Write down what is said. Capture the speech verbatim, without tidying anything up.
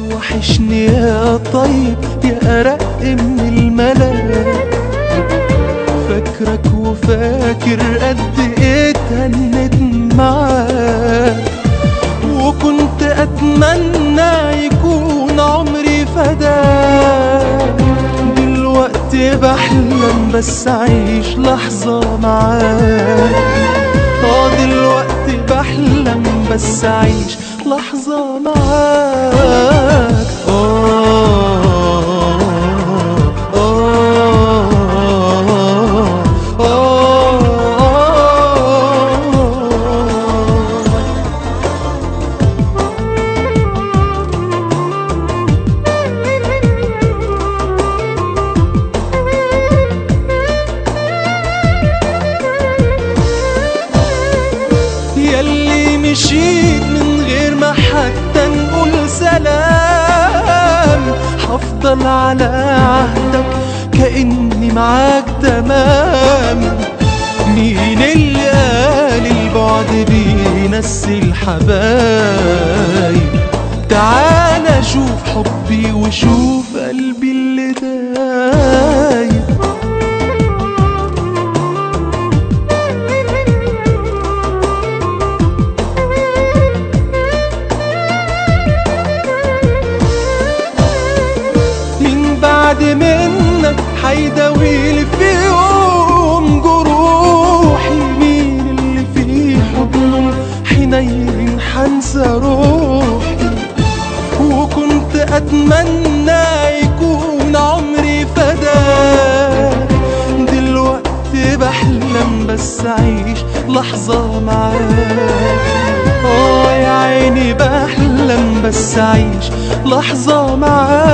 وحشني يا طيب يا أرق من الملاك، فاكرك وفاكر قد ايه اتهنت معاك، وكنت أتمنى يكون عمري فداك. دلوقتي بحلم بس أعيش لحظة معاك، اه دلوقتي بحلم بس أعيش لحظة معاك. آه ياللي مشيت من غير ما حتى نقول سلام، هفضل على عهدك كأني معاك تمام. مين اللي قال البعد بينسي الحبايب؟ تعال شوف حبي وشوف قلبي اللي دايب. بعد منك حيداويلي في يوم جروحي، مين اللي في حضنه حنين حنسى روحي، وكنت أتمنى يكون عمري فداك. دلوقتي بحلم بس أعيش لحظة معاك، اه يا عيني بحلم بس أعيش لحظة معاك.